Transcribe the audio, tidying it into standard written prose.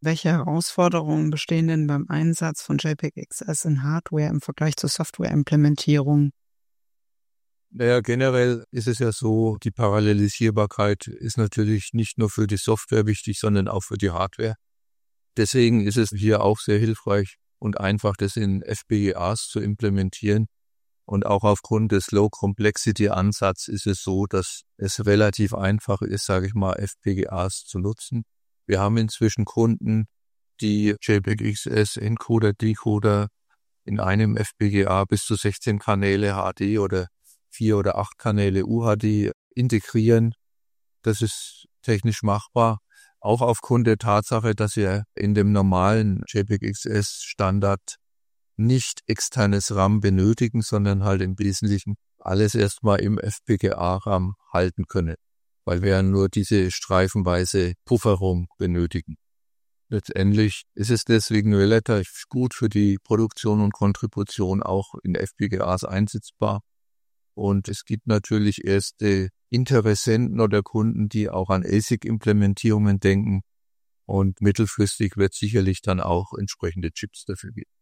Welche Herausforderungen bestehen denn beim Einsatz von JPEG XS in Hardware im Vergleich zur Softwareimplementierung? Naja, generell ist es ja so, die Parallelisierbarkeit ist natürlich nicht nur für die Software wichtig, sondern auch für die Hardware. Deswegen ist es hier auch sehr hilfreich und einfach, das in FPGAs zu implementieren. Und auch aufgrund des Low-Complexity-Ansatz ist es so, dass es relativ einfach ist, sage ich mal, FPGAs zu nutzen. Wir haben inzwischen Kunden, die JPEG XS Encoder, Decoder in einem FPGA bis zu 16 Kanäle HD oder 4 oder 8 Kanäle UHD integrieren. Das ist technisch machbar. Auch aufgrund der Tatsache, dass wir in dem normalen JPEG XS Standard nicht externes RAM benötigen, sondern halt im Wesentlichen alles erstmal im FPGA-RAM halten können, weil wir ja nur diese streifenweise Pufferung benötigen. Letztendlich ist es deswegen relativ gut für die Produktion und Kontribution auch in FPGAs einsetzbar. Und es gibt natürlich erste Interessenten oder Kunden, die auch an ASIC-Implementierungen denken. Und mittelfristig wird sicherlich dann auch entsprechende Chips dafür geben.